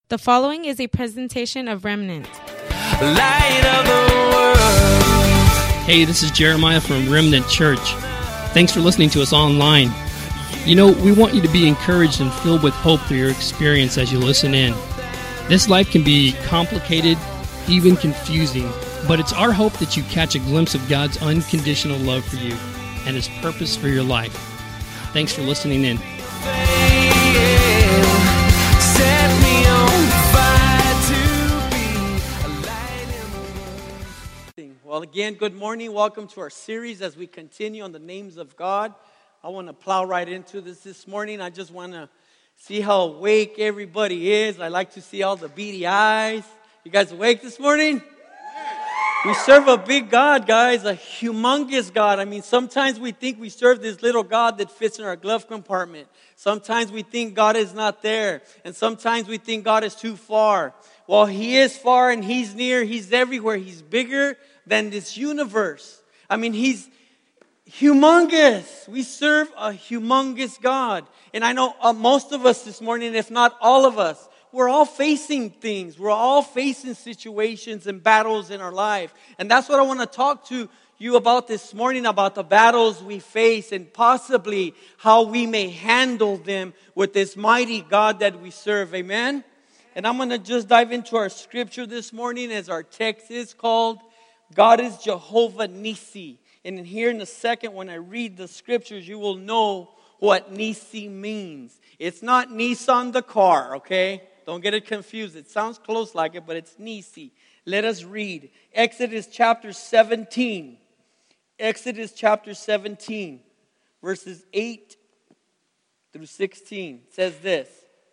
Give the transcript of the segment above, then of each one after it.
The following is a presentation of Remnant. Light of the world. Hey, this is Jeremiah from Remnant Church. Thanks for listening to us online. You know, we want you to be encouraged and filled with hope through your experience as you listen in. This life can be complicated, even confusing, but it's our hope that you catch a glimpse of God's unconditional love for you and His purpose for your life. Thanks for listening in. Set me on fire to be a light in the world. Well, again, good morning. Welcome to our series as we continue on the names of God. I want to plow right into this morning. I just want to see how awake everybody is. I like to see all the beady eyes. You guys awake this morning? We serve a big God, guys, a humongous God. I mean, sometimes we think we serve this little God that fits in our glove compartment. Sometimes we think God is not there. And sometimes we think God is too far. Well, He is far and He's near. He's everywhere. He's bigger than this universe. I mean, He's humongous. We serve a humongous God. And I know most of us this morning, if not all of us, we're all facing things. We're all facing situations and battles in our life. And that's what I want to talk to you about this morning, about the battles we face and possibly how we may handle them with this mighty God that we serve. Amen? And I'm going to just dive into our scripture this morning as our text is called, God is Jehovah Nissi. And here in a second, when I read the scriptures, you will know what Nissi means. It's not Nissan the car, okay? Don't get it confused. It sounds close like it, but it's Nissi. Let us read. Exodus chapter 17. Exodus chapter 17, verses 8 through 16. It says this.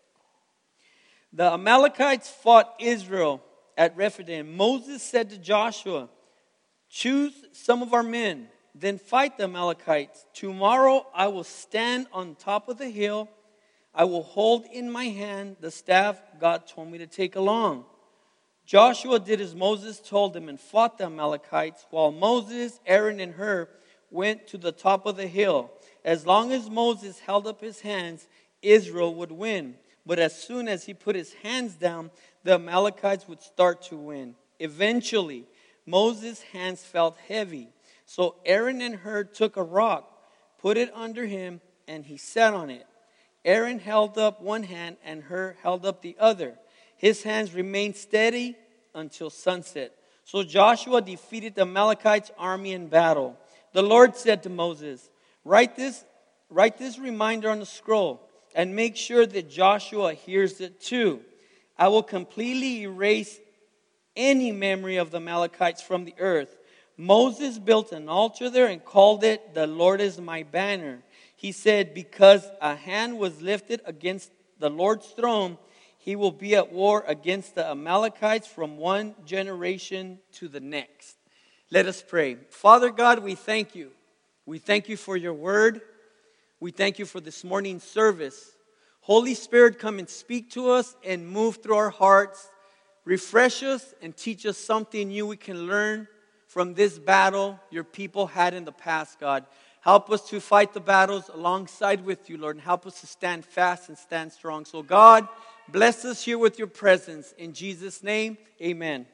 The Amalekites fought Israel at Rephidim. Moses said to Joshua, choose some of our men, then fight the Amalekites. Tomorrow I will stand on top of the hill. I will hold in my hand the staff God told me to take along. Joshua did as Moses told him and fought the Amalekites, while Moses, Aaron, and Hur went to the top of the hill. As long as Moses held up his hands, Israel would win. But as soon as he put his hands down, the Amalekites would start to win. Eventually, Moses' hands felt heavy. So Aaron and Hur took a rock, put it under him, and he sat on it. Aaron held up one hand and Hur held up the other. His hands remained steady until sunset. So Joshua defeated the Amalekites' army in battle. The Lord said to Moses, write this reminder on the scroll and make sure that Joshua hears it too. I will completely erase any memory of the Amalekites from the earth. Moses built an altar there and called it, the Lord is my banner. He said, because a hand was lifted against the Lord's throne, He will be at war against the Amalekites from one generation to the next. Let us pray. Father God, we thank you. We thank you for your word. We thank you for this morning's service. Holy Spirit, come and speak to us and move through our hearts. Refresh us and teach us something new we can learn from this battle your people had in the past, God. Help us to fight the battles alongside with you, Lord, and help us to stand fast and stand strong. So, God, bless us here with your presence. In Jesus' name, amen.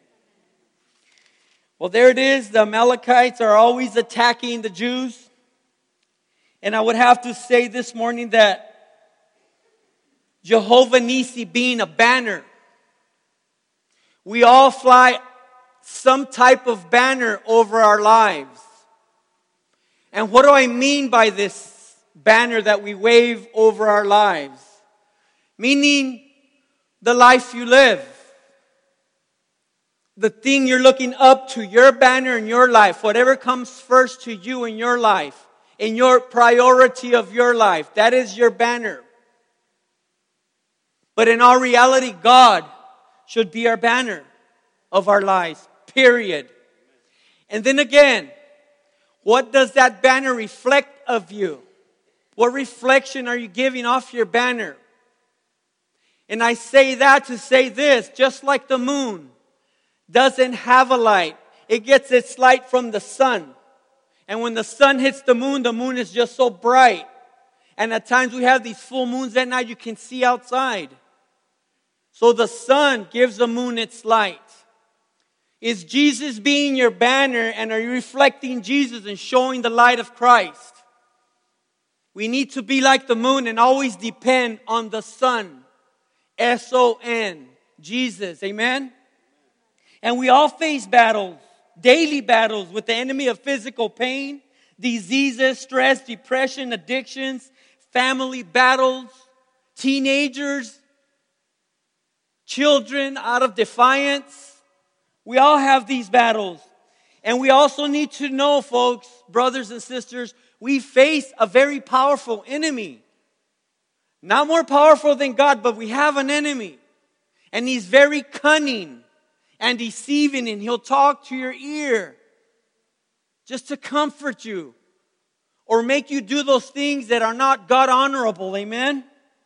Well, there it is. The Amalekites are always attacking the Jews. And I would have to say this morning that Jehovah Nissi being a banner, we all fly some type of banner over our lives. And what do I mean by this banner that we wave over our lives? Meaning the life you live. The thing you're looking up to, your banner in your life. Whatever comes first to you in your life. In your priority of your life. That is your banner. But in our reality, God should be our banner of our lives. Period. And then again, what does that banner reflect of you? What reflection are you giving off your banner? And I say that to say this, just like the moon doesn't have a light. It gets its light from the sun. And when the sun hits the moon is just so bright. And at times we have these full moons at night, you can see outside. So the sun gives the moon its light. Is Jesus being your banner, and are you reflecting Jesus and showing the light of Christ? We need to be like the moon and always depend on the sun. S-O-N. Jesus. Amen? And we all face battles, daily battles with the enemy of physical pain, diseases, stress, depression, addictions, family battles, teenagers, children out of defiance. We all have these battles. And we also need to know, folks, brothers and sisters, we face a very powerful enemy. Not more powerful than God, but we have an enemy. And he's very cunning and deceiving, and he'll talk to your ear just to comfort you or make you do those things that are not God honorable. Amen?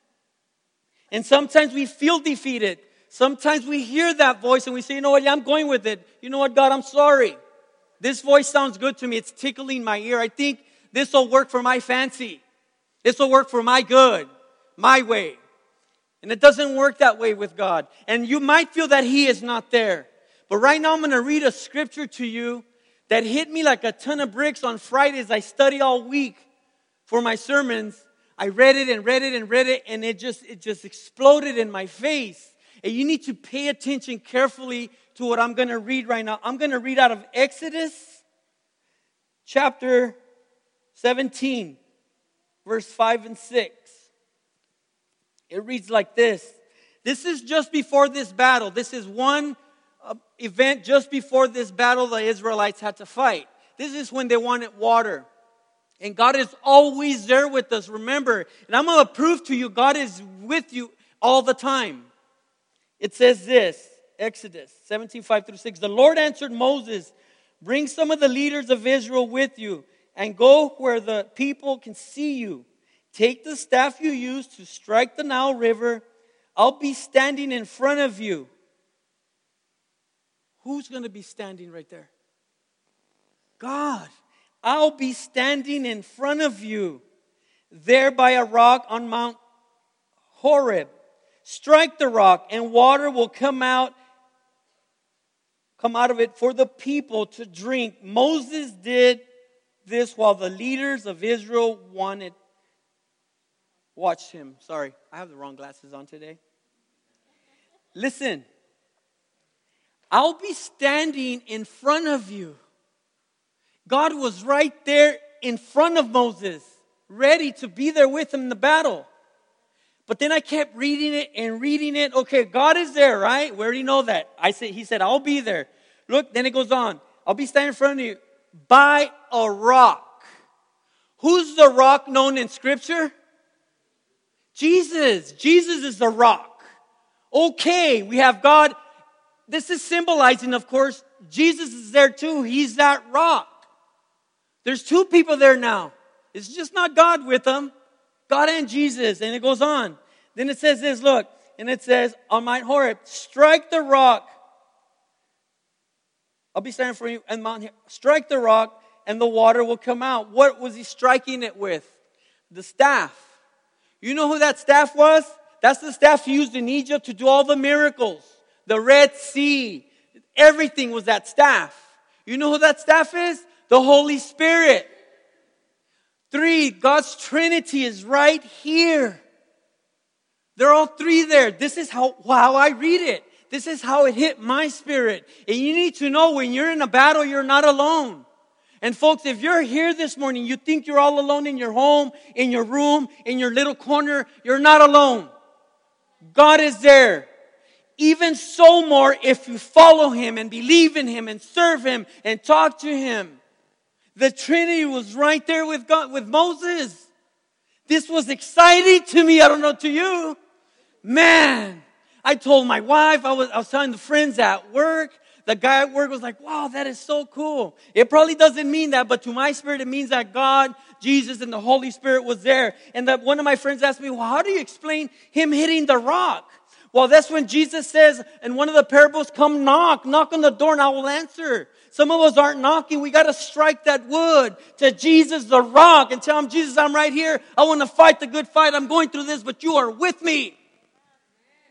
And sometimes we feel defeated. Sometimes we hear that voice and we say, you know what, yeah, I'm going with it. You know what, God, I'm sorry. This voice sounds good to me. It's tickling my ear. I think this will work for my fancy. This will work for my good, my way. And it doesn't work that way with God. And you might feel that He is not there. But right now I'm going to read a scripture to you that hit me like a ton of bricks on Fridays. I study all week for my sermons. I read it and read it and read it, and it just exploded in my face. And you need to pay attention carefully to what I'm going to read right now. I'm going to read out of Exodus chapter 17, verse 5 and 6. It reads like this. This is just before this battle. This is one event just before this battle the Israelites had to fight. This is when they wanted water. And God is always there with us, remember. And I'm going to prove to you God is with you all the time. It says this, Exodus 17:5-6. The Lord answered Moses, bring some of the leaders of Israel with you and go where the people can see you. Take the staff you use to strike the Nile River. I'll be standing in front of you. Who's going to be standing right there? God. I'll be standing in front of you there by a rock on Mount Horeb. Strike the rock and water will come out of it for the people to drink. Moses did this while the leaders of Israel watched him. Sorry, I have the wrong glasses on today. Listen, I'll be standing in front of you. God was right there in front of Moses, ready to be there with him in the battle. But then I kept reading it and reading it. Okay, God is there, right? We already know that. He said, I'll be there. Look, then it goes on. I'll be standing in front of you by a rock. Who's the rock known in Scripture? Jesus. Jesus is the rock. Okay, we have God. This is symbolizing, of course, Jesus is there too. He's that rock. There's two people there now. It's just not God with them. God and Jesus. And it goes on. Then it says this, look. And it says, on Mount Horeb, strike the rock. I'll be standing for you and Mount Horeb. Strike the rock and the water will come out. What was he striking it with? The staff. You know who that staff was? That's the staff used in Egypt to do all the miracles. The Red Sea. Everything was that staff. You know who that staff is? The Holy Spirit. 3, God's Trinity is right here. They're all 3 there. This is how I read it. This is how it hit my spirit. And you need to know when you're in a battle, you're not alone. And folks, if you're here this morning, you think you're all alone in your home, in your room, in your little corner, you're not alone. God is there. Even so more if you follow Him and believe in Him and serve Him and talk to Him. The Trinity was right there with God, with Moses. This was exciting to me. I don't know to you. Man, I told my wife, I was telling the friends at work. The guy at work was like, wow, that is so cool. It probably doesn't mean that, but to my spirit, it means that God, Jesus, and the Holy Spirit was there. And that one of my friends asked me, well, how do you explain Him hitting the rock? Well, that's when Jesus says in one of the parables, come knock on the door and I will answer. Some of us aren't knocking. We got to strike that wood to Jesus, the rock, and tell Him, Jesus, I'm right here. I want to fight the good fight. I'm going through this, but you are with me.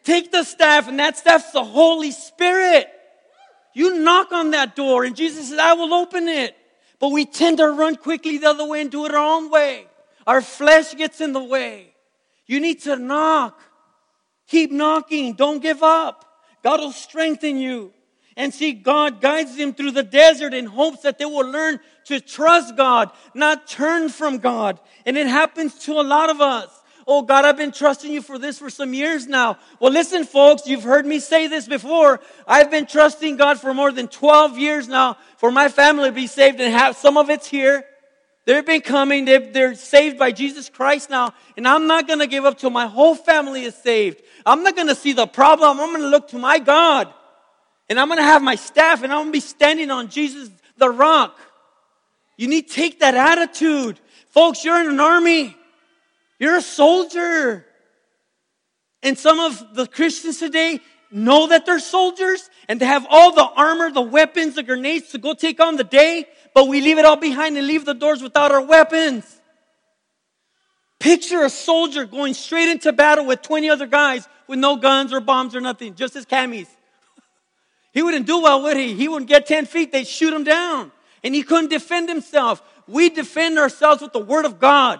Take the staff, and that staff's the Holy Spirit. You knock on that door, and Jesus says, I will open it. But we tend to run quickly the other way and do it our own way. Our flesh gets in the way. You need to knock. Keep knocking. Don't give up. God will strengthen you. And see, God guides them through the desert in hopes that they will learn to trust God, not turn from God. And it happens to a lot of us. Oh, God, I've been trusting you for this for some years now. Well, listen, folks, you've heard me say this before. I've been trusting God for more than 12 years now for my family to be saved, and have some of it's here. They've been coming. They're saved by Jesus Christ now. And I'm not going to give up till my whole family is saved. I'm not going to see the problem. I'm going to look to my God. And I'm going to have my staff, and I'm going to be standing on Jesus, the rock. You need to take that attitude. Folks, you're in an army. You're a soldier. And some of the Christians today know that they're soldiers, and they have all the armor, the weapons, the grenades to go take on the day, but we leave it all behind and leave the doors without our weapons. Picture a soldier going straight into battle with 20 other guys with no guns or bombs or nothing, just his camis. He wouldn't do well, would he? He wouldn't get 10 feet. They'd shoot him down. And he couldn't defend himself. We defend ourselves with the Word of God.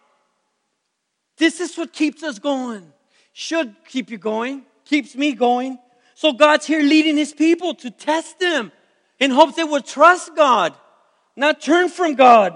This is what keeps us going. Should keep you going. Keeps me going. So God's here leading His people to test them in hopes they would trust God, not turn from God.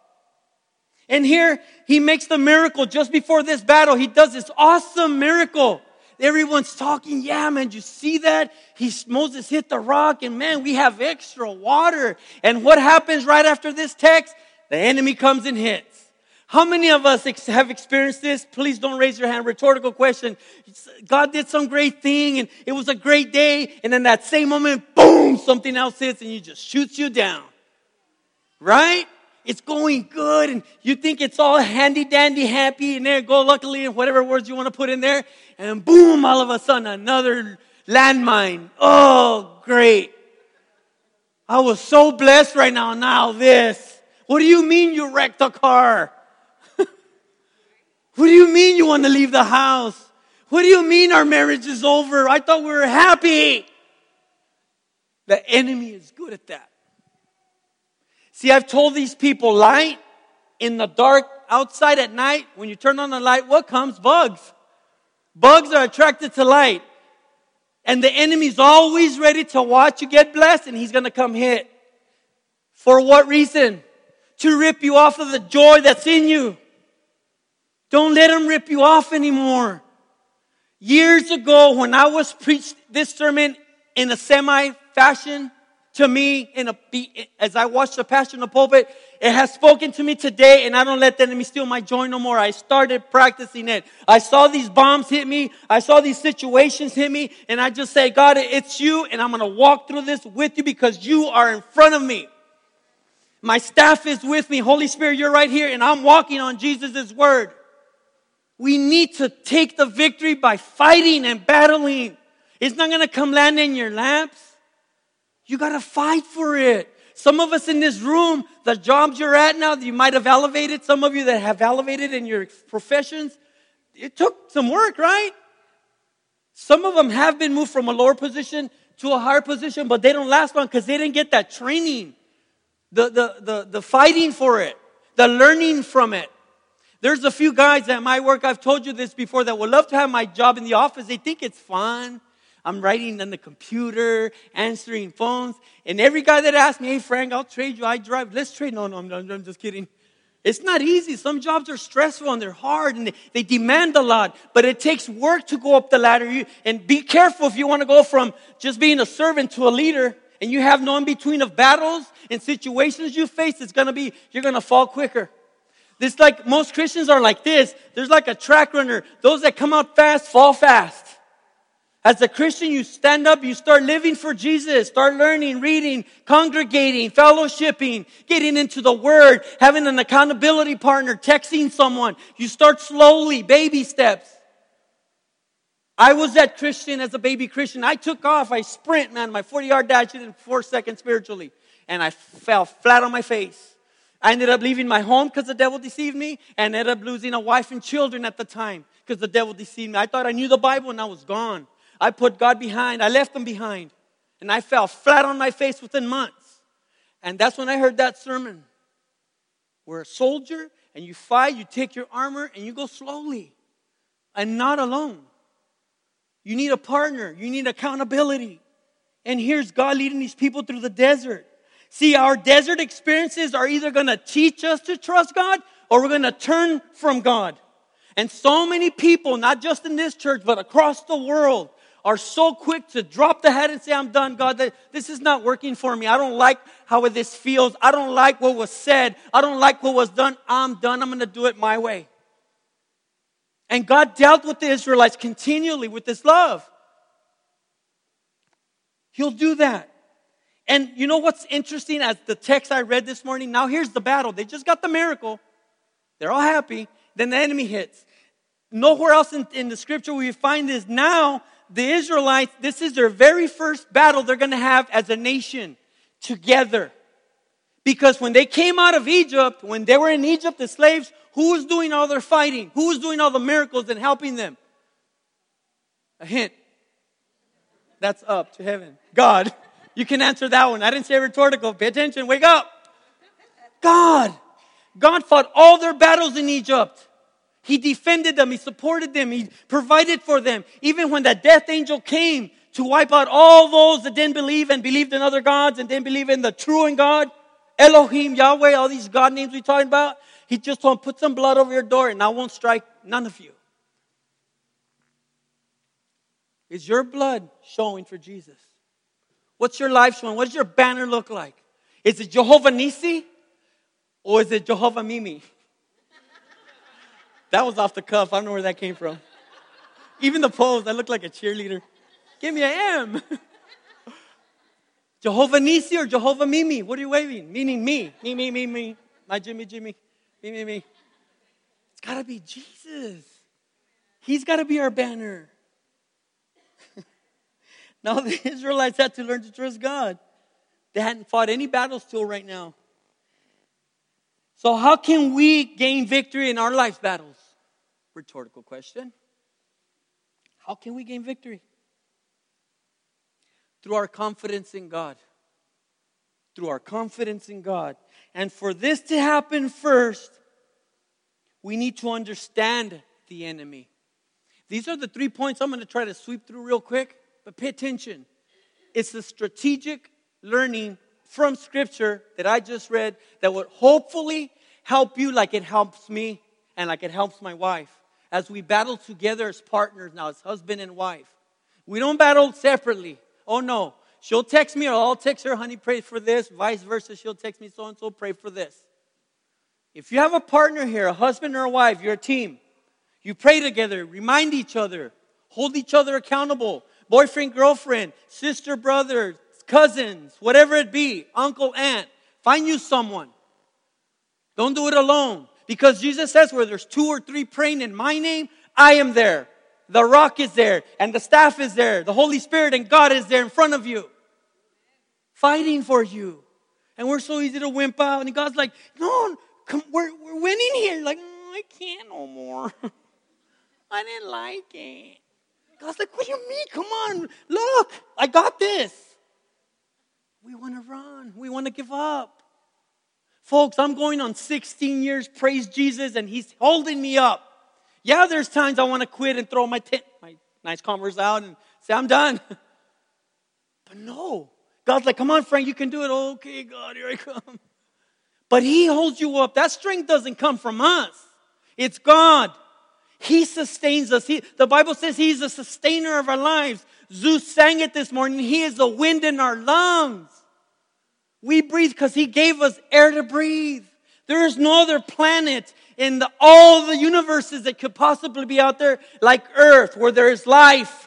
And here He makes the miracle just before this battle. He does this awesome miracle. Everyone's talking, yeah, man, you see that? Moses hit the rock, and man, we have extra water. And what happens right after this text? The enemy comes and hits. How many of us have experienced this? Please don't raise your hand. Rhetorical question. God did some great thing, and it was a great day, and then that same moment, boom, something else hits, and you just shoots you down. Right? It's going good, and you think it's all handy-dandy, happy, and there go luckily, and whatever words you want to put in there, and boom, all of a sudden, another landmine. Oh, great. I was so blessed right now, now this. What do you mean you wrecked the car? What do you mean you want to leave the house? What do you mean our marriage is over? I thought we were happy. The enemy is good at that. See, I've told these people, light in the dark outside at night, when you turn on the light, what comes? Bugs. Bugs are attracted to light. And the enemy's always ready to watch you get blessed, and he's going to come hit. For what reason? To rip you off of the joy that's in you. Don't let him rip you off anymore. Years ago, when I was preached this sermon in a semi-fashion, to me, as I watched the pastor in the pulpit, it has spoken to me today, and I don't let the enemy steal my joy no more. I started practicing it. I saw these bombs hit me. I saw these situations hit me, and I just say, God, it's you, and I'm going to walk through this with you because you are in front of me. My staff is with me. Holy Spirit, you're right here, and I'm walking on Jesus' word. We need to take the victory by fighting and battling. It's not going to come land in your laps. You got to fight for it. Some of us in this room, the jobs you're at now, you might have elevated. Some of you that have elevated in your professions, it took some work, right? Some of them have been moved from a lower position to a higher position, but they don't last long because they didn't get that training, the fighting for it, the learning from it. There's a few guys at my work, I've told you this before, that would love to have my job in the office. They think it's fun. I'm writing on the computer, answering phones. And every guy that asks me, hey, Frank, I'll trade you. I drive. Let's trade. No, I'm just kidding. It's not easy. Some jobs are stressful and they're hard and they demand a lot. But it takes work to go up the ladder. And be careful if you want to go from just being a servant to a leader and you have no in-between of battles and situations you face, you're going to fall quicker. This, like most Christians are like this. There's like a track runner. Those that come out fast fall fast. As a Christian, you stand up, you start living for Jesus, start learning, reading, congregating, fellowshipping, getting into the Word, having an accountability partner, texting someone. You start slowly, baby steps. I was that Christian as a baby Christian. I took off, I sprint, man, my 40-yard dash in 4 seconds spiritually. And I fell flat on my face. I ended up leaving my home because the devil deceived me, and ended up losing a wife and children at the time because the devil deceived me. I thought I knew the Bible and I was gone. I put God behind. I left him behind. And I fell flat on my face within months. And that's when I heard that sermon. We're a soldier and you fight, you take your armor and you go slowly. And not alone. You need a partner. You need accountability. And here's God leading these people through the desert. See, our desert experiences are either going to teach us to trust God or we're going to turn from God. And so many people, not just in this church, but across the world, are so quick to drop the head and say, I'm done, God. This is not working for me. I don't like how this feels. I don't like what was said. I don't like what was done. I'm done. I'm going to do it my way. And God dealt with the Israelites continually with this love. He'll do that. And you know what's interesting as the text I read this morning? Now here's the battle. They just got the miracle. They're all happy. Then the enemy hits. Nowhere else in the scripture will you find this. Now the Israelites, this is their very first battle they're going to have as a nation together. Because when they came out of Egypt, when they were in Egypt as slaves, who was doing all their fighting? Who was doing all the miracles and helping them? A hint. That's up to heaven. God. You can answer that one. I didn't say rhetorical. Pay attention. Wake up. God. God fought all their battles in Egypt. He defended them. He supported them. He provided for them. Even when that death angel came to wipe out all those that didn't believe and believed in other gods and didn't believe in the true and God, Elohim, Yahweh, all these God names we're talking about, he just told them, put some blood over your door and I won't strike none of you. Is your blood showing for Jesus? What's your life showing? What does your banner look like? Is it Jehovah Nissi or is it Jehovah Mimi? That was off the cuff. I don't know where that came from. Even the pose, I look like a cheerleader. Give me an M. Jehovah Nissi or Jehovah Mimi? What are you waving? Meaning me. Me. My Jimmy. Me. It's got to be Jesus. He's got to be our banner. Now the Israelites had to learn to trust God. They hadn't fought any battles till right now. So how can we gain victory in our life's battles? Rhetorical question. How can we gain victory? Through our confidence in God. Through our confidence in God. And for this to happen first, we need to understand the enemy. These are the 3 points I'm going to try to sweep through real quick. But pay attention. It's the strategic learning from Scripture that I just read that would hopefully help you like it helps me and like it helps my wife as we battle together as partners now, as husband and wife. We don't battle separately. Oh, no. She'll text me or I'll text her, honey, pray for this. Vice versa, she'll text me so-and-so, pray for this. If you have a partner here, a husband or a wife, you're a team. You pray together, remind each other, hold each other accountable. Boyfriend, girlfriend, sister, brother, cousins, whatever it be, uncle, aunt. Find you someone. Don't do it alone. Because Jesus says where there's 2 or 3 praying in my name, I am there. The rock is there. And the staff is there. The Holy Spirit and God is there in front of you. Fighting for you. And we're so easy to wimp out. And God's like, no, come, we're winning here. Like, I can't no more. I didn't like it. God's like, what do you mean? Come on, look, I got this. We want to run. We want to give up. Folks, I'm going on 16 years, praise Jesus, and He's holding me up. Yeah, there's times I want to quit and throw my nice Converse out and say, I'm done. But no. God's like, come on, Frank, you can do it. Okay, God, here I come. But He holds you up. That strength doesn't come from us. It's God. He sustains us. The Bible says He's the sustainer of our lives. Zeus sang it this morning. He is the wind in our lungs. We breathe because He gave us air to breathe. There is no other planet in all the universes that could possibly be out there like Earth where there is life.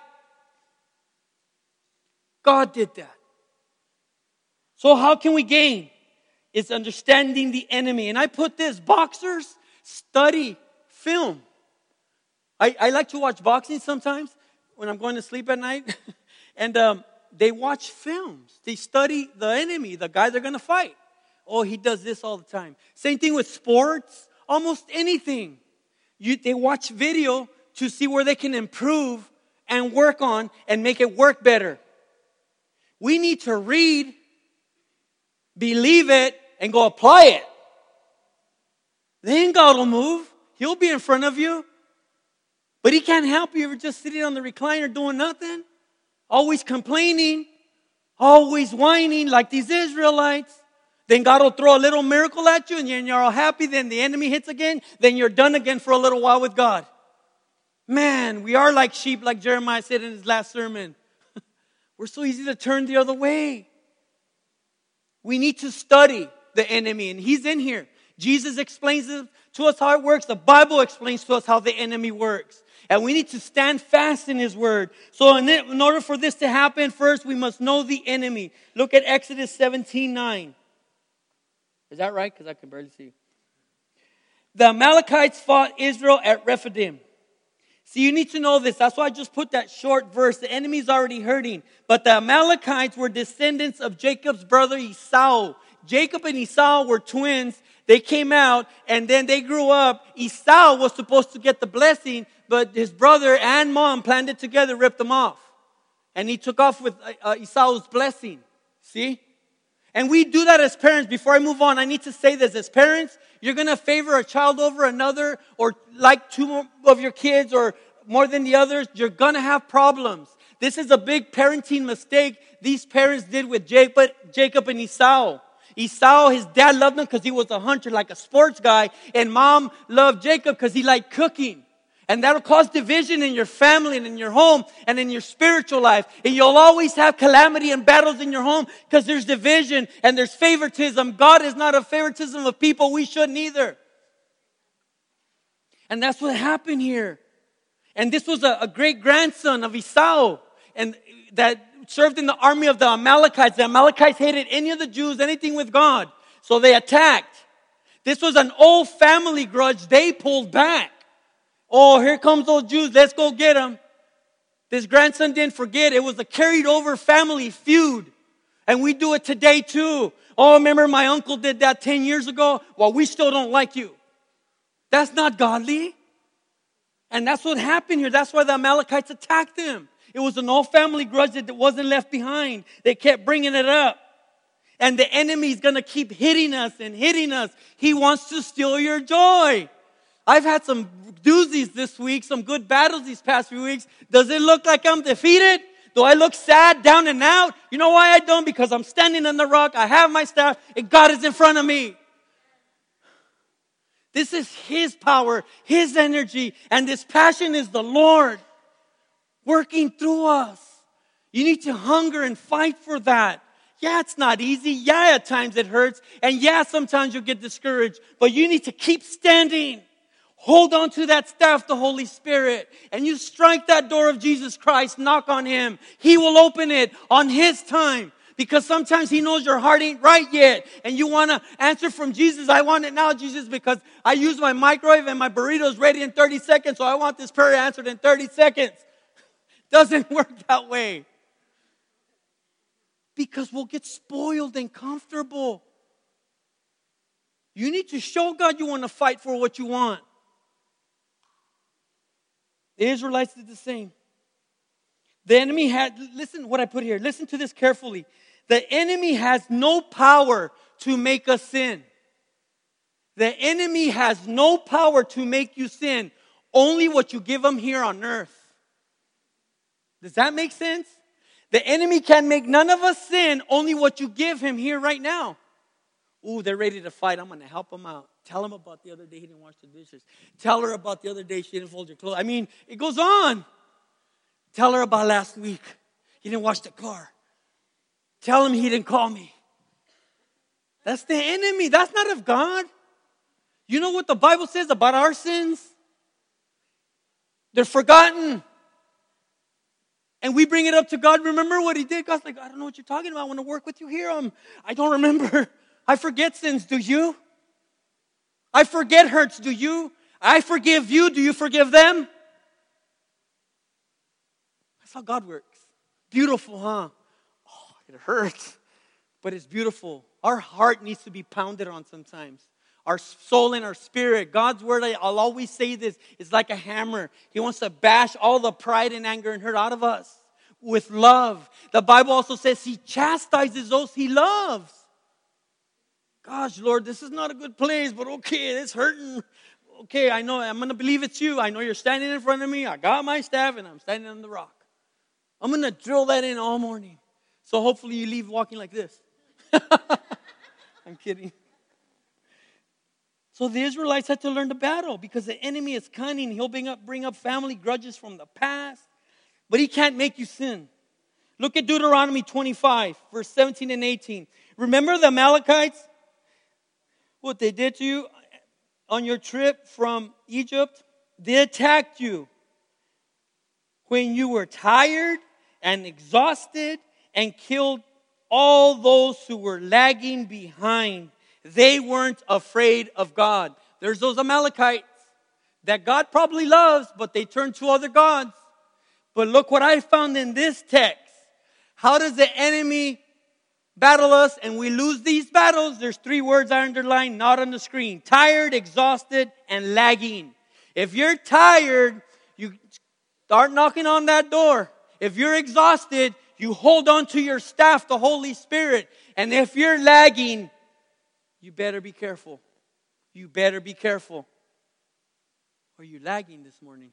God did that. So how can we gain? It's understanding the enemy. And I put this, boxers study film. I like to watch boxing sometimes when I'm going to sleep at night. And they watch films. They study the enemy, the guy they're going to fight. Oh, he does this all the time. Same thing with sports, almost anything. They watch video to see where they can improve and work on and make it work better. We need to read, believe it, and go apply it. Then God will move. He'll be in front of you. But He can't help you if you're just sitting on the recliner doing nothing. Always complaining. Always whining like these Israelites. Then God will throw a little miracle at you and you're all happy. Then the enemy hits again. Then you're done again for a little while with God. Man, we are like sheep, like Jeremiah said in his last sermon. We're so easy to turn the other way. We need to study the enemy, and he's in here. Jesus explains to us how it works. The Bible explains to us how the enemy works. And we need to stand fast in His Word. So in order for this to happen, first we must know the enemy. Look at Exodus 17:9. Is that right? Because I can barely see. The Amalekites fought Israel at Rephidim. See, you need to know this. That's why I just put that short verse. The enemy's already hurting. But the Amalekites were descendants of Jacob's brother Esau. Jacob and Esau were twins. They came out and then they grew up. Esau was supposed to get the blessing, but his brother and mom planned it together, ripped him off. And he took off with Esau's blessing. See? And we do that as parents. Before I move on, I need to say this. As parents, you're going to favor a child over another or like two of your kids or more than the others. You're going to have problems. This is a big parenting mistake these parents did with Jacob and Esau. Esau, his dad loved him because he was a hunter, like a sports guy. And mom loved Jacob because he liked cooking. And that'll cause division in your family and in your home and in your spiritual life. And you'll always have calamity and battles in your home because there's division and there's favoritism. God is not a favoritism of people. We shouldn't either. And that's what happened here. And this was a great grandson of Esau. And that served in the army of the Amalekites. The Amalekites hated any of the Jews, anything with God. So they attacked. This was an old family grudge. They pulled back. Oh, here comes those Jews. Let's go get them. This grandson didn't forget. It was a carried over family feud. And we do it today too. Oh, remember my uncle did that 10 years ago? Well, we still don't like you. That's not godly. And that's what happened here. That's why the Amalekites attacked them. It was an old family grudge that wasn't left behind. They kept bringing it up. And the enemy's going to keep hitting us and hitting us. He wants to steal your joy. I've had some doozies this week, some good battles these past few weeks. Does it look like I'm defeated? Do I look sad, down and out? You know why I don't? Because I'm standing on the rock. I have my staff and God is in front of me. This is His power, His energy, and this passion is the Lord working through us. You need to hunger and fight for that. Yeah, it's not easy. Yeah, at times it hurts. And yeah, sometimes you'll get discouraged. But you need to keep standing. Hold on to that staff, the Holy Spirit. And you strike that door of Jesus Christ. Knock on Him. He will open it on His time. Because sometimes He knows your heart ain't right yet. And you want to answer from Jesus. I want it now, Jesus, because I use my microwave and my burrito's ready in 30 seconds. So I want this prayer answered in 30 seconds. Doesn't work that way. Because we'll get spoiled and comfortable. You need to show God you want to fight for what you want. The Israelites did the same. The enemy had, listen what I put here. Listen to this carefully. The enemy has no power to make us sin. The enemy has no power to make you sin. Only what you give him here on earth. Does that make sense? The enemy can make none of us sin, only what you give him here right now. Ooh, they're ready to fight. I'm going to help them out. Tell him about the other day he didn't wash the dishes. Tell her about the other day she didn't fold your clothes. I mean, it goes on. Tell her about last week. He didn't wash the car. Tell him he didn't call me. That's the enemy. That's not of God. You know what the Bible says about our sins? They're forgotten. And we bring it up to God. Remember what He did? God's like, I don't know what you're talking about. I want to work with you here. I don't remember. I forget sins. Do you? I forget hurts. Do you? I forgive you. Do you forgive them? That's how God works. Beautiful, huh? Oh, it hurts, but it's beautiful. Our heart needs to be pounded on sometimes. Our soul and our spirit. God's word, I'll always say this, is like a hammer. He wants to bash all the pride and anger and hurt out of us with love. The Bible also says He chastises those He loves. Gosh, Lord, this is not a good place, but okay, it's hurting. Okay, I know, I'm going to believe it's you. I know you're standing in front of me. I got my staff and I'm standing on the rock. I'm going to drill that in all morning. So hopefully you leave walking like this. I'm kidding. So the Israelites had to learn the battle because the enemy is cunning. He'll bring up family grudges from the past, but he can't make you sin. Look at Deuteronomy 25, verse 17 and 18. Remember the Amalekites? What they did to you on your trip from Egypt? They attacked you when you were tired and exhausted and killed all those who were lagging behind. They weren't afraid of God. There's those Amalekites that God probably loves, but they turn to other gods. But look what I found in this text. How does the enemy battle us and we lose these battles? There's 3 words I underlined, not on the screen. Tired, exhausted, and lagging. If you're tired, you start knocking on that door. If you're exhausted, you hold on to your staff, the Holy Spirit. And if you're lagging, you better be careful. You better be careful. Are you lagging this morning?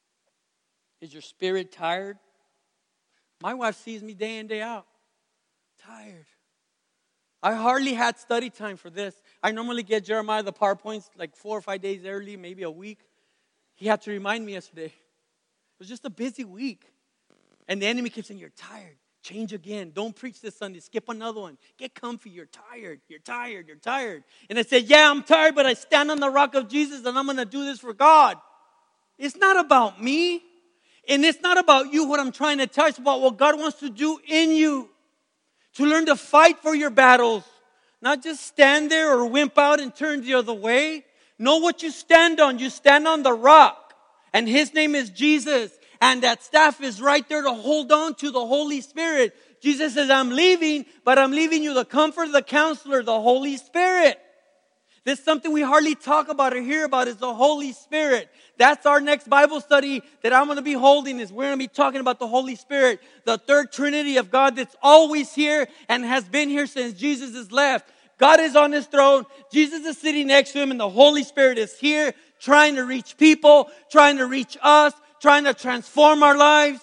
Is your spirit tired? My wife sees me day in, day out. Tired. I hardly had study time for this. I normally get Jeremiah the PowerPoints like 4 or 5 days early, maybe a week. He had to remind me yesterday. It was just a busy week. And the enemy kept saying, you're tired. Change again. Don't preach this Sunday. Skip another one. Get comfy. You're tired. You're tired. You're tired. And I said, yeah, I'm tired, but I stand on the rock of Jesus and I'm going to do this for God. It's not about me. And it's not about you, what I'm trying to tell you. It's about what God wants to do in you. To learn to fight for your battles. Not just stand there or wimp out and turn the other way. Know what you stand on. You stand on the rock. And His name is Jesus. And that staff is right there to hold on to the Holy Spirit. Jesus says, I'm leaving, but I'm leaving you the comfort, the counselor, the Holy Spirit. This is something we hardly talk about or hear about is the Holy Spirit. That's our next Bible study that I'm going to be holding is we're going to be talking about the Holy Spirit, the third Trinity of God that's always here and has been here since Jesus has left. God is on His throne. Jesus is sitting next to Him and the Holy Spirit is here trying to reach people, trying to reach us, trying to transform our lives.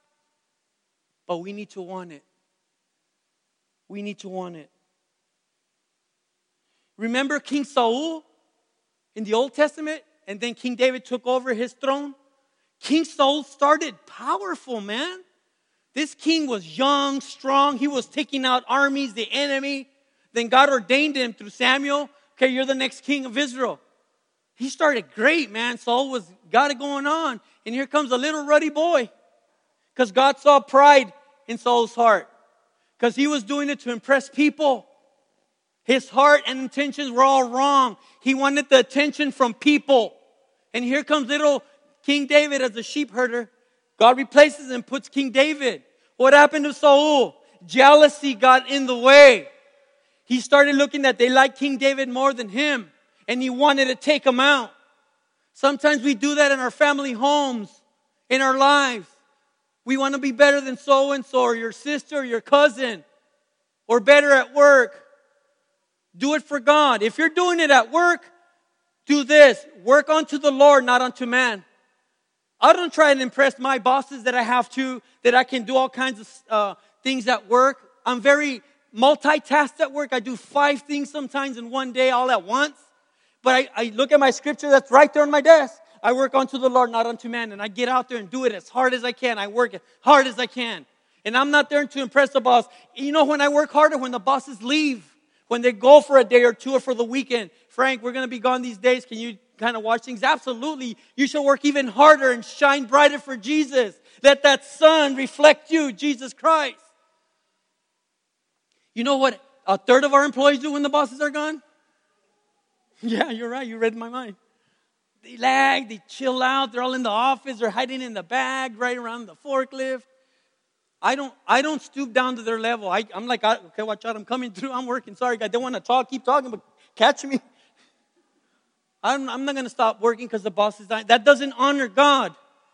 But we need to want it. We need to want it. Remember King Saul in the Old Testament? And then King David took over his throne. King Saul started powerful, man. This king was young, strong. He was taking out armies, the enemy. Then God ordained him through Samuel. Okay, you're the next king of Israel. He started great, man. Saul got it going on. And here comes a little ruddy boy. Because God saw pride in Saul's heart. Because he was doing it to impress people. His heart and intentions were all wrong. He wanted the attention from people. And here comes little King David as a sheep herder. God replaces him, puts King David. What happened to Saul? Jealousy got in the way. He started looking that they liked King David more than him. And he wanted to take him out. Sometimes we do that in our family homes, in our lives. We want to be better than so-and-so or your sister or your cousin. Or better at work. Do it for God. If you're doing it at work, do this. Work unto the Lord, not unto man. I don't try and impress my bosses that I can do all kinds of things at work. I'm very multitasked at work. I do 5 things sometimes in one day all at once. But I look at my scripture that's right there on my desk. I work unto the Lord, not unto man. And I get out there and do it as hard as I can. I work as hard as I can. And I'm not there to impress the boss. You know, when I work harder, when the bosses leave, when they go for a day or two or for the weekend, Frank, we're going to be gone these days. Can you kind of watch things? Absolutely. You should work even harder and shine brighter for Jesus. Let that sun reflect you, Jesus Christ. You know what a third of our employees do when the bosses are gone? Yeah, you're right. You read my mind. They lag, they chill out. They're all in the office. They're hiding in the bag right around the forklift. I don't stoop down to their level. I'm like, okay, watch out, I'm coming through. I'm working. Sorry, guys. They want to talk, keep talking, but catch me. I'm not going to stop working because the boss is dying. That doesn't honor God.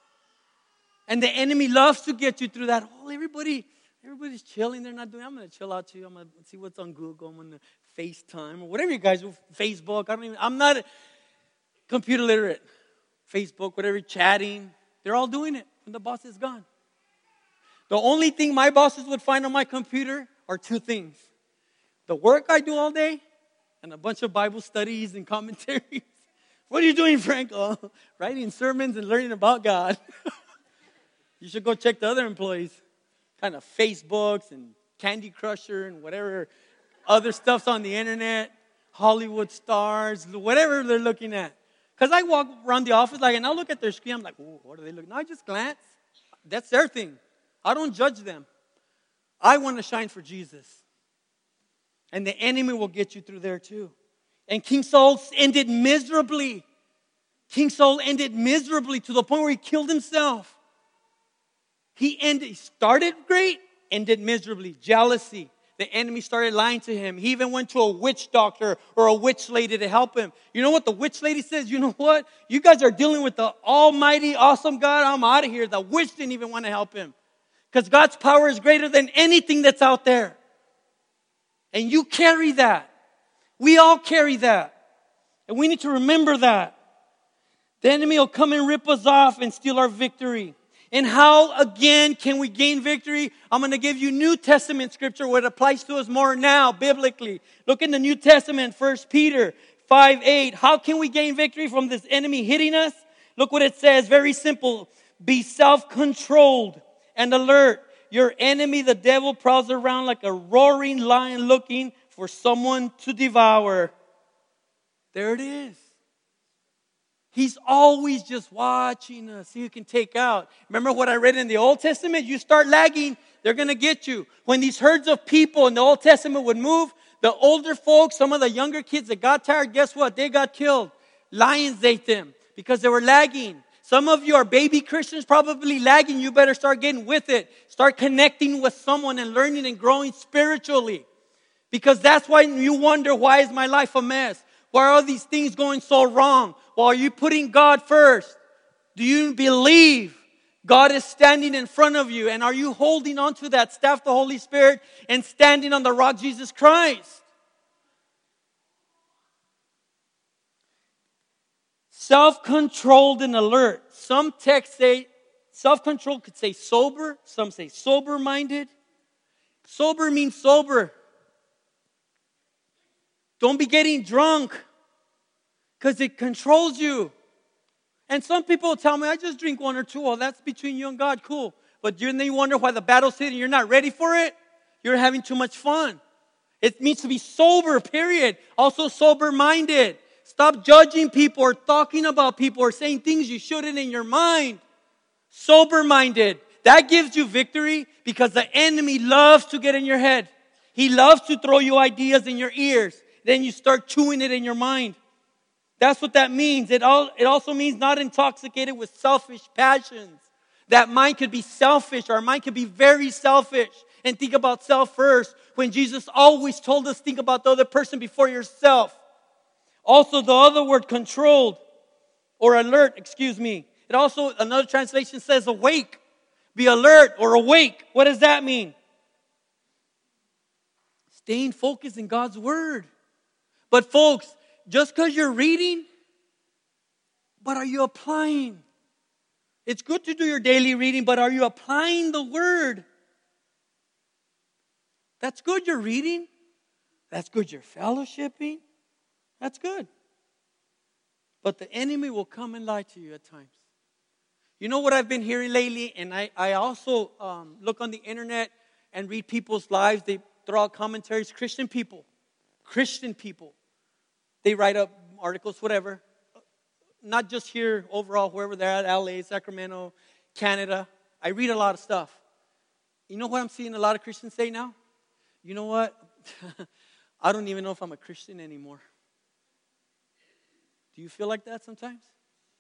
And the enemy loves to get you through that. Oh, everybody's chilling. They're not doing. I'm going to chill out too. I'm going to see what's on Google. I'm going to FaceTime or whatever you guys do. Facebook. I'm not computer literate. Facebook, whatever, chatting. They're all doing it when the boss is gone. The only thing my bosses would find on my computer are two things. The work I do all day and a bunch of Bible studies and commentaries. What are you doing, Frank? Oh, writing sermons and learning about God. You should go check the other employees. Kind of Facebooks and Candy Crusher and whatever other stuff's on the internet. Hollywood stars, whatever they're looking at. Because I walk around the office and I'll look at their screen. I'm like, oh, what are they looking at? No, I just glance. That's their thing. I don't judge them. I want to shine for Jesus. And the enemy will get you through there too. And King Saul ended miserably. King Saul ended miserably to the point where he killed himself. He started great, ended miserably. Jealousy. The enemy started lying to him. He even went to a witch doctor or a witch lady to help him. You know what the witch lady says? You know what? You guys are dealing with the almighty, awesome God. I'm out of here. The witch didn't even want to help him. Because God's power is greater than anything that's out there. And you carry that. We all carry that. And we need to remember that. The enemy will come and rip us off and steal our victory. And how, again, can we gain victory? I'm going to give you New Testament scripture where it applies to us more now, biblically. Look in the New Testament, 1 Peter 5:8. How can we gain victory from this enemy hitting us? Look what it says, very simple. Be self-controlled and alert. Your enemy, the devil, prowls around like a roaring lion looking for someone to devour. There it is. He's always just watching us. He can take out. Remember what I read in the Old Testament? You start lagging, they're going to get you. When these herds of people in the Old Testament would move, the older folks, some of the younger kids that got tired, guess what? They got killed. Lions ate them because they were lagging. Some of you are baby Christians, probably lagging. You better start getting with it. Start connecting with someone and learning and growing spiritually. Because that's why you wonder, why is my life a mess? Why are these things going so wrong? Well, are you putting God first? Do you believe God is standing in front of you? And are you holding on to that staff, the Holy Spirit, and standing on the rock, Jesus Christ? Self-controlled and alert. Some texts say self-controlled could say sober. Some say sober-minded. Sober means sober. Don't be getting drunk because it controls you. And some people tell me, I just drink one or two. Well, that's between you and God. Cool. But then you wonder why the battle's hitting. You're not ready for it. You're having too much fun. It means to be sober, period. Also sober-minded. Stop judging people or talking about people or saying things you shouldn't in your mind. Sober-minded. That gives you victory because the enemy loves to get in your head. He loves to throw you ideas in your ears. Then you start chewing it in your mind. That's what that means. It also means not intoxicated with selfish passions. That mind could be selfish. Our mind could be very selfish and think about self first. When Jesus always told us, think about the other person before yourself. Also, the other word, controlled or alert, It also, another translation says awake. Be alert or awake. What does that mean? Staying focused in God's word. But folks, just because you're reading, but are you applying? It's good to do your daily reading, but are you applying the word? That's good you're reading. That's good you're fellowshipping. That's good. But the enemy will come and lie to you at times. You know what I've been hearing lately? And I also look on the internet and read people's lives. They throw out commentaries. Christian people. They write up articles, whatever. Not just here, overall, wherever they're at, LA, Sacramento, Canada. I read a lot of stuff. You know what I'm seeing a lot of Christians say now? You know what? I don't even know if I'm a Christian anymore. Do you feel like that sometimes?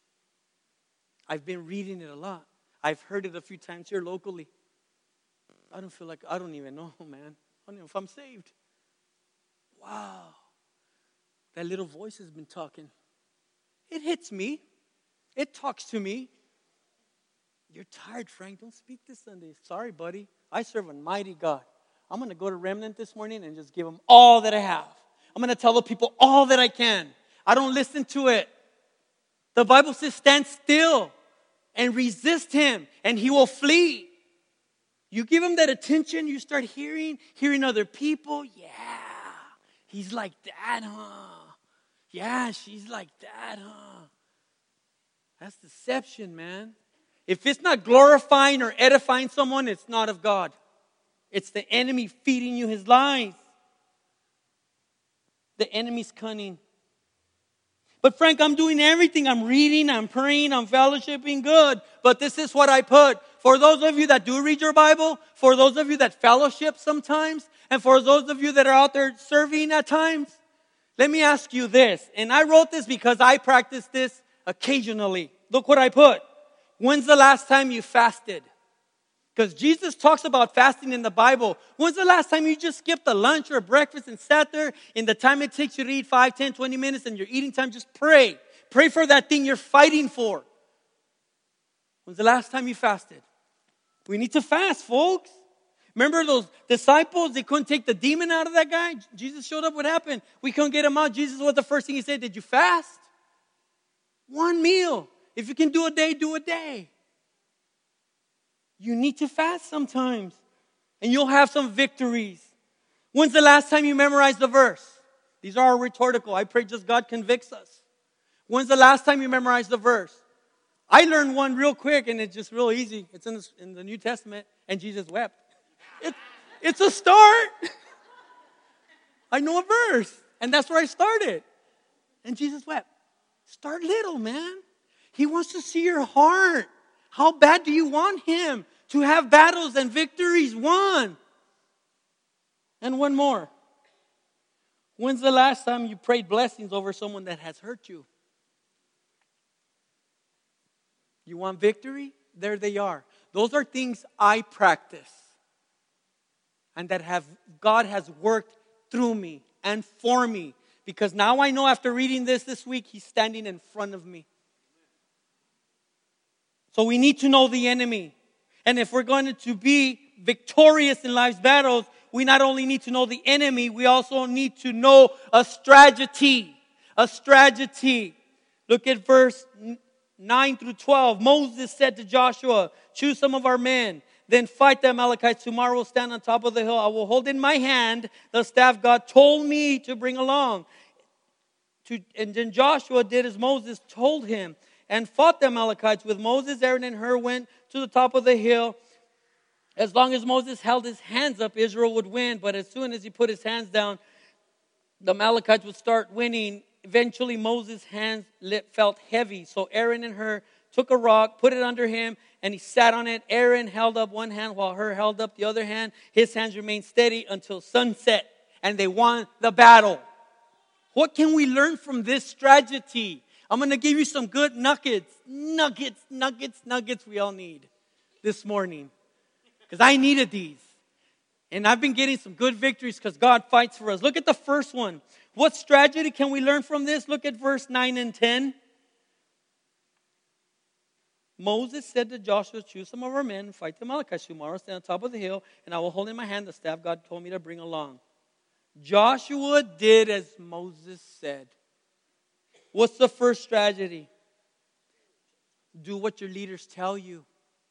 I've been reading it a lot. I've heard it a few times here locally. I don't feel like, I don't even know, man. I don't know if I'm saved. Wow. That little voice has been talking. It hits me. It talks to me. You're tired, Frank. Don't speak this Sunday. Sorry, buddy. I serve a mighty God. I'm going to go to Remnant this morning and just give them all that I have. I'm going to tell the people all that I can. I don't listen to it. The Bible says stand still and resist him and he will flee. You give him that attention, you start hearing other people. Yeah, he's like that, huh? Yeah, she's like that, huh? That's deception, man. If it's not glorifying or edifying someone, it's not of God. It's the enemy feeding you his lies. The enemy's cunning. But Frank, I'm doing everything. I'm reading, I'm praying, I'm fellowshipping, good. But this is what I put. For those of you that do read your Bible, for those of you that fellowship sometimes, and for those of you that are out there serving at times, let me ask you this. And I wrote this because I practice this occasionally. Look what I put. When's the last time you fasted? Because Jesus talks about fasting in the Bible. When's the last time you just skipped a lunch or a breakfast and sat there in the time it takes you to eat 5, 10, 20 minutes and your eating time? Just pray. Pray for that thing you're fighting for. When's the last time you fasted? We need to fast, folks. Remember those disciples? They couldn't take the demon out of that guy. Jesus showed up. What happened? We couldn't get him out. Jesus, what the first thing he said? Did you fast? One meal. If you can do a day, do a day. You need to fast sometimes. And you'll have some victories. When's the last time you memorized the verse? These are all rhetorical. I pray just God convicts us. When's the last time you memorized the verse? I learned one real quick and it's just real easy. It's in the New Testament. And Jesus wept. It's a start. I know a verse. And that's where I started. And Jesus wept. Start little, man. He wants to see your heart. How bad do you want him to have battles and victories won? And one more. When's the last time you prayed blessings over someone that has hurt you? You want victory? There they are. Those are things I practice. And that God has worked through me and for me. Because now I know after reading this week, he's standing in front of me. So we need to know the enemy. And if we're going to be victorious in life's battles, we not only need to know the enemy, we also need to know a strategy. A strategy. Look at verse 9 through 12. Moses said to Joshua, choose some of our men, then fight the Amalekites. Tomorrow we'll stand on top of the hill. I will hold in my hand the staff God told me to bring along. And then Joshua did as Moses told him and fought the Amalekites. With Moses, Aaron, and Hur went to the top of the hill. As long as Moses held his hands up, Israel would win. But as soon as he put his hands down, the Amalekites would start winning. Eventually, Moses' hands felt heavy. So Aaron and Hur took a rock, put it under him, and he sat on it. Aaron held up one hand while Hur held up the other hand. His hands remained steady until sunset, and they won the battle. What can we learn from this strategy? I'm going to give you some good nuggets we all need this morning. Because I needed these. And I've been getting some good victories because God fights for us. Look at the first one. What strategy can we learn from this? Look at verse 9 and 10. Moses said to Joshua, choose some of our men, fight the Amalekites tomorrow, stand on top of the hill, and I will hold in my hand the staff God told me to bring along. Joshua did as Moses said. What's the first strategy? Do what your leaders tell you.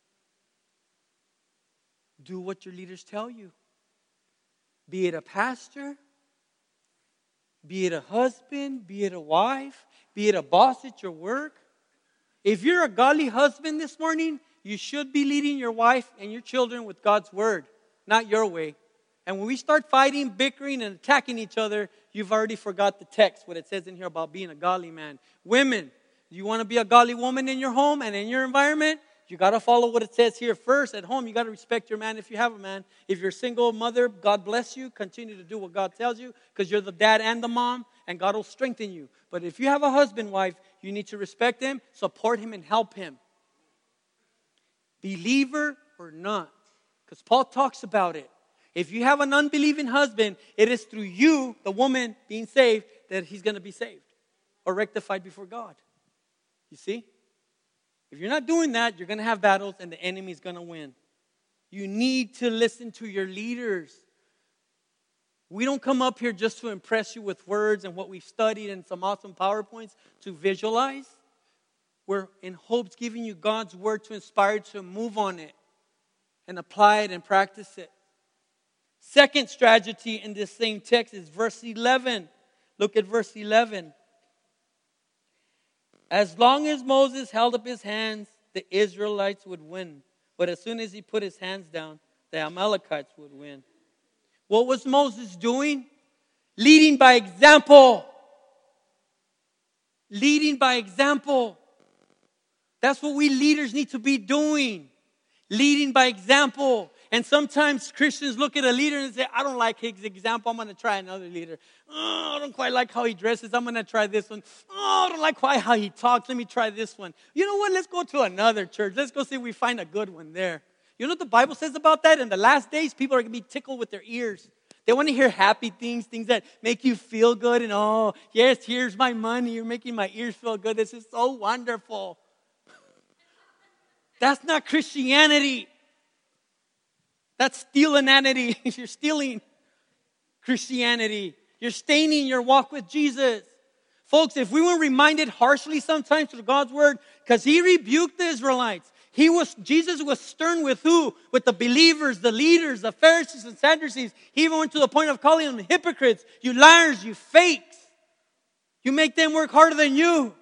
Do what your leaders tell you. Be it a pastor, be it a husband, be it a wife, be it a boss at your work. If you're a godly husband this morning, you should be leading your wife and your children with God's word, not your way. And when we start fighting, bickering, and attacking each other, you've already forgot the text, what it says in here about being a godly man. Women, you want to be a godly woman in your home and in your environment? You got to follow what it says here first. At home, you got to respect your man if you have a man. If you're a single mother, God bless you. Continue to do what God tells you because you're the dad and the mom, and God will strengthen you. But if you have a husband, wife, you need to respect him, support him, and help him. Believer or not. Because Paul talks about it. If you have an unbelieving husband, it is through you, the woman being saved, that he's going to be saved or rectified before God. You see? If you're not doing that, you're going to have battles and the enemy's going to win. You need to listen to your leaders. We don't come up here just to impress you with words and what we've studied and some awesome PowerPoints to visualize. We're in hopes giving you God's word to inspire you to move on it and apply it and practice it. Second strategy in this same text is verse 11. Look at verse 11. As long as Moses held up his hands, the Israelites would win. But as soon as he put his hands down, the Amalekites would win. What was Moses doing? Leading by example. Leading by example. That's what we leaders need to be doing. Leading by example. And sometimes Christians look at a leader and say, I don't like his example. I'm going to try another leader. Oh, I don't quite like how he dresses. I'm going to try this one. Oh, I don't like quite how he talks. Let me try this one. You know what? Let's go to another church. Let's go see if we find a good one there. You know what the Bible says about that? In the last days, people are going to be tickled with their ears. They want to hear happy things, things that make you feel good. And oh, yes, here's my money. You're making my ears feel good. This is so wonderful. That's not Christianity. That's stealinanity. You're stealing Christianity. You're staining your walk with Jesus. Folks, if we were reminded harshly sometimes through God's word, because he rebuked the Israelites. Jesus was stern with who? With the believers, the leaders, the Pharisees and Sadducees. He even went to the point of calling them hypocrites. You liars, you fakes. You make them work harder than you.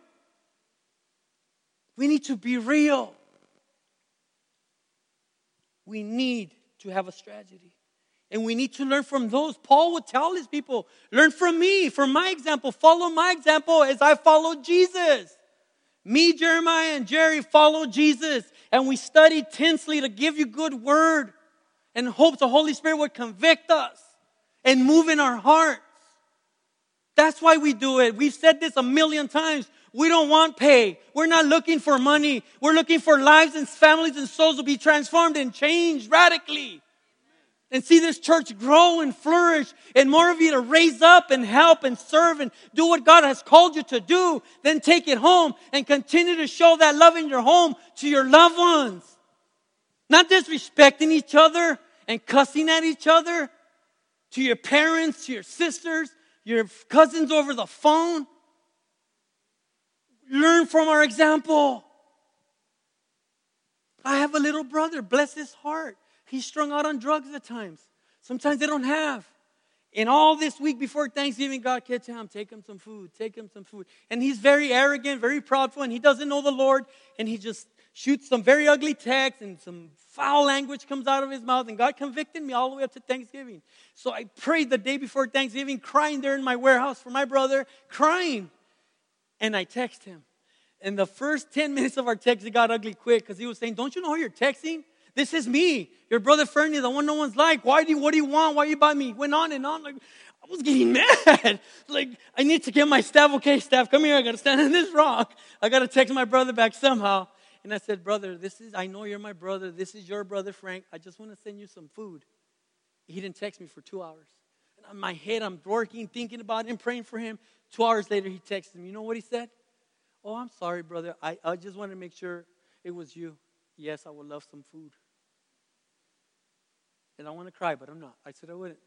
We need to be real. We need to have a strategy. And we need to learn from those. Paul would tell his people, learn from me, from my example. Follow my example as I followed Jesus. Me, Jeremiah, and Jerry followed Jesus. And we studied intensely to give you good word. And hope the Holy Spirit would convict us and move in our hearts. That's why we do it. We've said this a million times. We don't want pay. We're not looking for money. We're looking for lives and families and souls to be transformed and changed radically. And see this church grow and flourish and more of you to raise up and help and serve and do what God has called you to do. Then take it home and continue to show that love in your home to your loved ones. Not disrespecting each other and cussing at each other. To your parents, to your sisters, your cousins over the phone. Learn from our example. I have a little brother, bless his heart. He's strung out on drugs at times. Sometimes they don't have. And all this week before Thanksgiving, God said to him, take him some food, take him some food. And he's very arrogant, very proudful, and he doesn't know the Lord. And he just shoots some very ugly text and some foul language comes out of his mouth. And God convicted me all the way up to Thanksgiving. So I prayed the day before Thanksgiving, crying there in my warehouse for my brother, crying. And I text him. And the first 10 minutes of our text, it got ugly quick because he was saying, don't you know who you're texting? This is me, your brother Fernie, the one no one's like. What do you want? Why you buy me? Went on and on. Like, I was getting mad. Like, I need to get my staff. Okay, staff, come here. I got to stand on this rock. I got to text my brother back somehow. And I said, brother, I know you're my brother. This is your brother, Frank. I just want to send you some food. He didn't text me for 2 hours. And in my head, I'm working, thinking about him, praying for him. 2 hours later, he texted me. You know what he said? Oh, I'm sorry, brother. I just wanted to make sure it was you. Yes, I would love some food. And I want to cry, but I'm not. I said I wouldn't.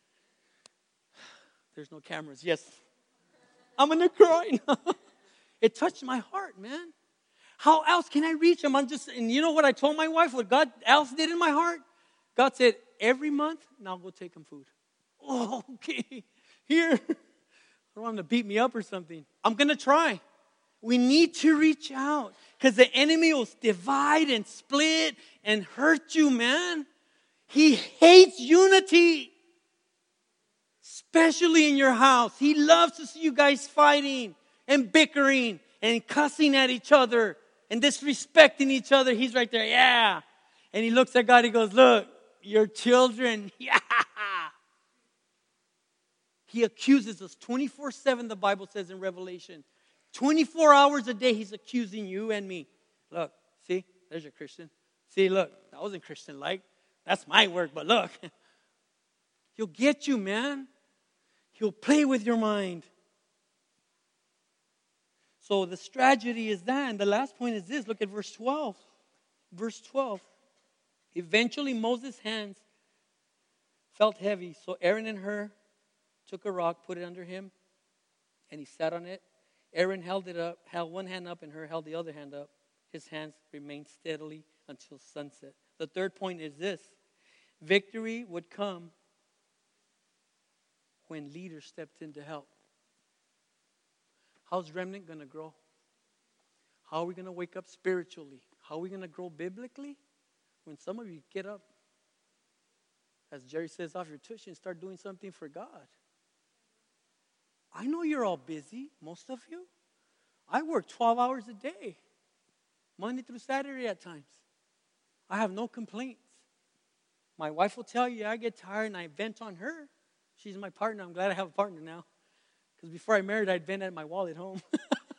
There's no cameras. Yes. I'm going to cry. It touched my heart, man. How else can I reach him? And you know what I told my wife? What God else did in my heart? God said, every month, now go take him food. Oh, okay. Here. I don't want him to beat me up or something. I'm going to try. We need to reach out because the enemy will divide and split and hurt you, man. He hates unity, especially in your house. He loves to see you guys fighting and bickering and cussing at each other and disrespecting each other. He's right there, yeah. And he looks at God, he goes, look, your children, yeah. He accuses us 24/7, the Bible says in Revelation. 24 hours a day, he's accusing you and me. Look, see, there's your Christian. See, look, that wasn't Christian-like. That's my work, but look. He'll get you, man. He'll play with your mind. So the strategy is that. And the last point is this. Look at verse 12. Verse 12. Eventually Moses' hands felt heavy. So Aaron and Hur took a rock, put it under him, and he sat on it. Aaron held it up, held one hand up, and Hur held the other hand up. His hands remained steadily until sunset. The third point is this. Victory would come when leaders stepped in to help. How's Remnant going to grow? How are we going to wake up spiritually? How are we going to grow biblically? When some of you get up, as Jerry says, off your tush and start doing something for God. I know you're all busy, most of you. I work 12 hours a day, Monday through Saturday at times. I have no complaints. My wife will tell you I get tired and I vent on her. She's my partner. I'm glad I have a partner now. Because before I married, I'd vent at my wall at home.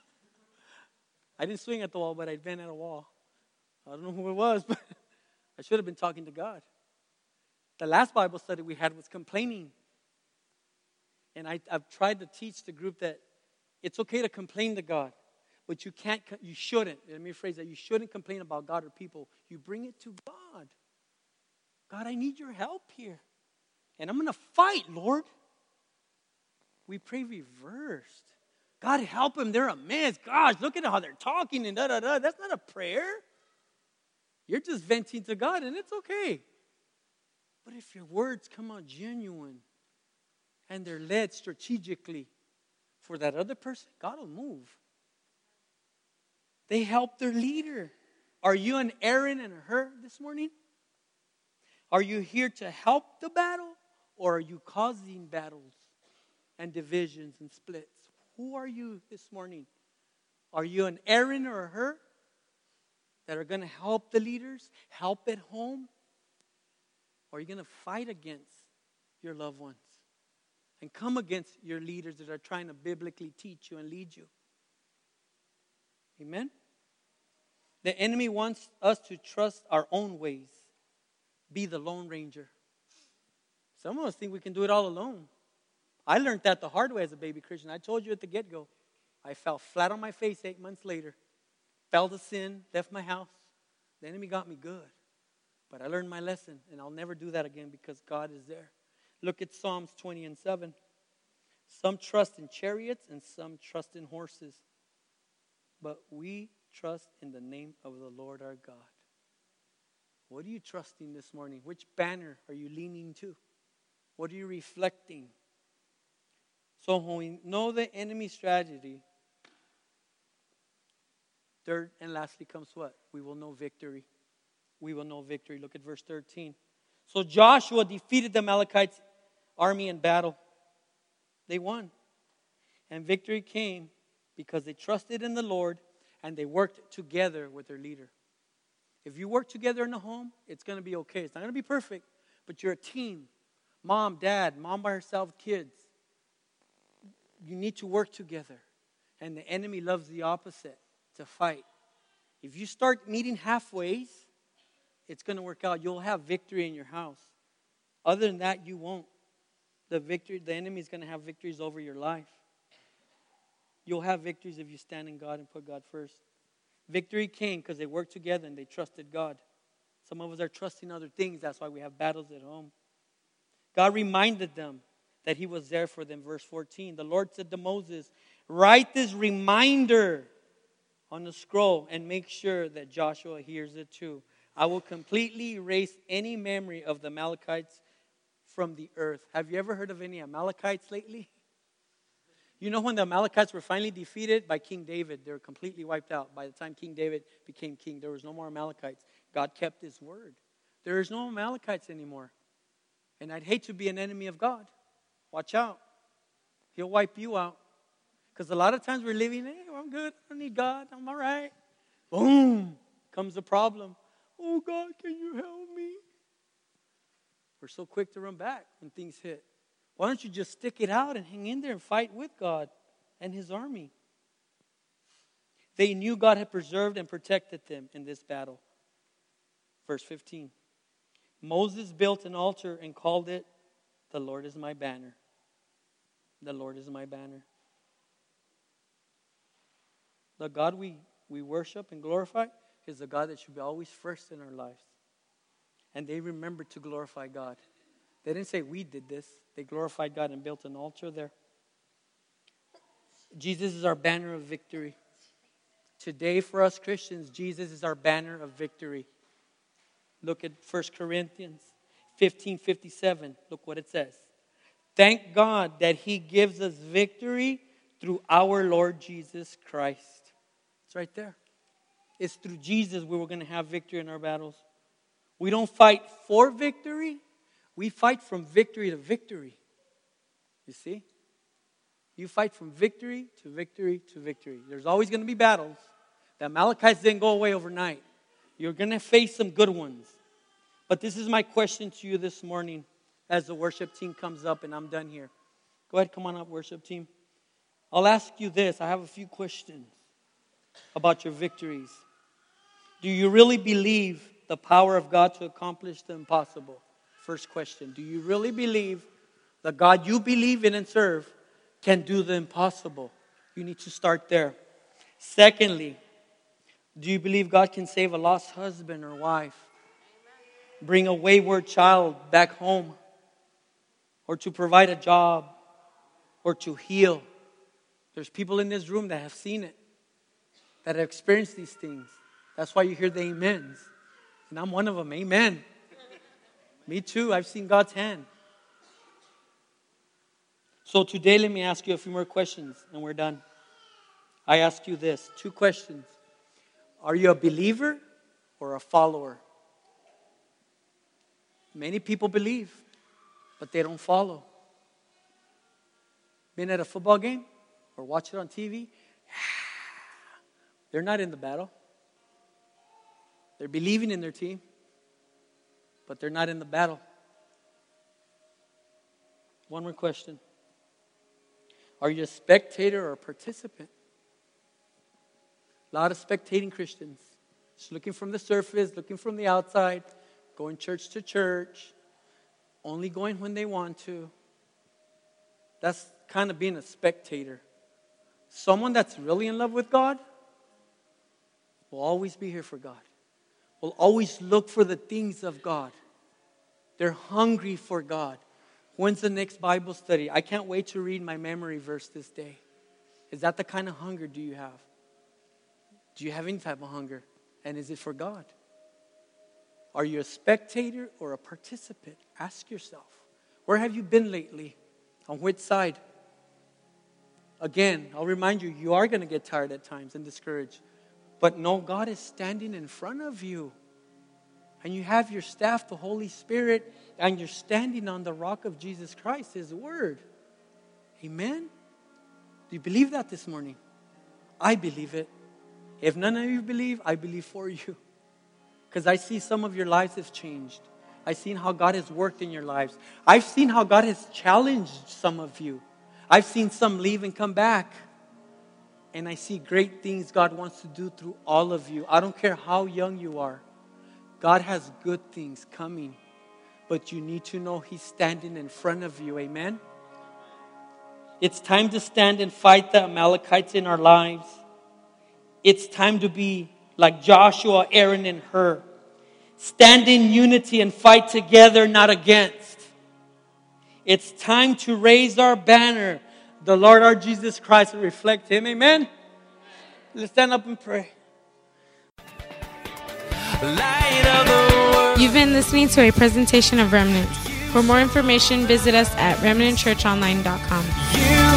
I didn't swing at the wall, but I'd vent at a wall. I don't know who it was, but I should have been talking to God. The last Bible study we had was complaining. And I've tried to teach the group that it's okay to complain to God, but you shouldn't. Let me rephrase that. You shouldn't complain about God or people. You bring it to God. God, I need your help here. And I'm going to fight, Lord. We pray reversed. God, help them. They're a mess. Gosh, look at how they're talking and da-da-da. That's not a prayer. You're just venting to God, and it's okay. But if your words come out genuine and they're led strategically for that other person, God will move. They help their leader. Are you an Aaron and a Hur this morning? Are you here to help the battle, or are you causing battles and divisions and splits? Who are you this morning? Are you an Aaron or a Hur that are going to help the leaders, help at home? Or are you going to fight against your loved ones and come against your leaders that are trying to biblically teach you and lead you? Amen? The enemy wants us to trust our own ways, be the Lone Ranger. Some of us think we can do it all alone. I learned that the hard way as a baby Christian. I told you at the get-go. I fell flat on my face 8 months later. Fell to sin, left my house. The enemy got me good. But I learned my lesson, and I'll never do that again because God is there. Look at Psalms 20:7. Some trust in chariots and some trust in horses. But we trust in the name of the Lord our God. What are you trusting this morning? Which banner are you leaning to? What are you reflecting? So when we know the enemy's strategy, third and lastly comes what? We will know victory. We will know victory. Look at verse 13. So Joshua defeated the Amalekites' army in battle. They won. And victory came because they trusted in the Lord and they worked together with their leader. If you work together in the home, it's going to be okay. It's not going to be perfect, but you're a team. Mom, dad, mom by herself, kids. You need to work together. And the enemy loves the opposite, to fight. If you start meeting halfway, it's going to work out. You'll have victory in your house. Other than that, you won't. The enemy is going to have victories over your life. You'll have victories if you stand in God and put God first. Victory came because they worked together and they trusted God. Some of us are trusting other things. That's why we have battles at home. God reminded them that he was there for them. Verse 14, the Lord said to Moses, write this reminder on the scroll and make sure that Joshua hears it too. I will completely erase any memory of the Amalekites from the earth. Have you ever heard of any Amalekites lately? You know when the Amalekites were finally defeated by King David, they were completely wiped out. By the time King David became king, there was no more Amalekites. God kept his word. There is no Amalekites anymore. And I'd hate to be an enemy of God. Watch out. He'll wipe you out. Because a lot of times we're living, hey, I'm good. I don't need God. I'm all right. Boom. Comes the problem. Oh, God, can you help me? We're so quick to run back when things hit. Why don't you just stick it out and hang in there and fight with God and his army? They knew God had preserved and protected them in this battle. Verse 15. Moses built an altar and called it, "The Lord is my banner." The Lord is my banner. The God we worship and glorify is the God that should be always first in our lives. And they remembered to glorify God. They didn't say we did this. They glorified God and built an altar there. Jesus is our banner of victory. Today for us Christians, Jesus is our banner of victory. Look at 1 Corinthians 15:57. Look what it says. Thank God that He gives us victory through our Lord Jesus Christ. It's right there. It's through Jesus we were going to have victory in our battles. We don't fight for victory. We fight from victory to victory. You see? You fight from victory to victory to victory. There's always going to be battles. The Amalekites didn't go away overnight. You're going to face some good ones. But this is my question to you this morning as the worship team comes up, and I'm done here. Go ahead, come on up, worship team. I'll ask you this. I have a few questions about your victories. Do you really believe the power of God to accomplish the impossible? First question. Do you really believe the God you believe in and serve can do the impossible? You need to start there. Secondly, do you believe God can save a lost husband or wife? Bring a wayward child back home? Or to provide a job? Or to heal? There's people in this room that have seen it. That have experienced these things. That's why you hear the amens. And I'm one of them. Amen. Me too. I've seen God's hand. So today, let me ask you a few more questions and we're done. I ask you this. 2 questions. Are you a believer or a follower? Many people believe, but they don't follow. Been at a football game or watch it on TV? They're not in the battle. They're believing in their team, but they're not in the battle. One more question. Are you a spectator or a participant? A lot of spectating Christians. Just looking from the surface, looking from the outside, going church to church, only going when they want to. That's kind of being a spectator. Someone that's really in love with God will always be here for God. Will always look for the things of God. They're hungry for God. When's the next Bible study? I can't wait to read my memory verse this day. Is that the kind of hunger do you have? Do you have any type of hunger? And is it for God? Are you a spectator or a participant? Ask yourself. Where have you been lately? On which side? Again, I'll remind you, you are going to get tired at times and discouraged. But no, God is standing in front of you. And you have your staff, the Holy Spirit, and you're standing on the rock of Jesus Christ, His Word. Amen? Do you believe that this morning? I believe it. If none of you believe, I believe for you. Because I see some of your lives have changed. I've seen how God has worked in your lives. I've seen how God has challenged some of you. I've seen some leave and come back. And I see great things God wants to do through all of you. I don't care how young you are. God has good things coming. But you need to know He's standing in front of you. Amen? It's time to stand and fight the Amalekites in our lives. It's time to be like Joshua, Aaron, and Hur. Stand in unity and fight together, not against. It's time to raise our banner, the Lord our Jesus Christ, and reflect Him. Amen? Let's stand up and pray. Light of the world. You've been listening to a presentation of Remnants. For more information, visit us at remnantchurchonline.com. You